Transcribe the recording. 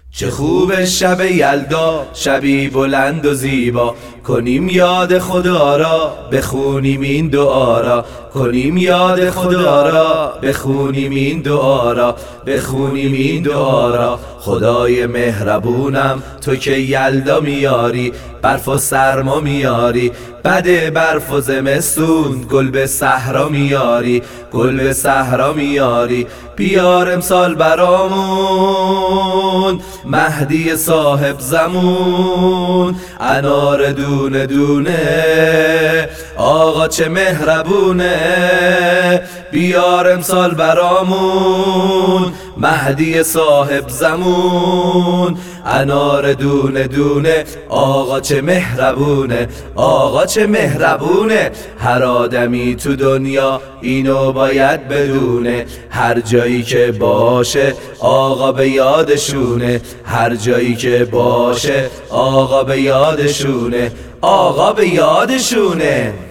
چه خوب شب یلدا، شبی بلند و زیبا، کنیم یاد خدا را بخونیم این دعا را، کنیم یاد خدا را بخونیم این دعا را، بخونیم این دعا را. خدای مهربونم تو که یلدا میاری، برف و سرما میاری، بده برف و زمستون گل به صحرا میاری، گل به صحرا میاری. بیار امسال برامون مهدی صاحب زمون، انار دونه دونه آقا چه مهربونه. بیار امسال برامون مهدی صاحب زمون، انار دونه دونه آقا چه مهربونه، آقا چه مهربونه. هر آدمی تو دنیا اینو باید بدونه، هر جایی که باشه آقا به یادشونه، هر جایی که باشه آقا به یادشونه، آقا به یادشونه.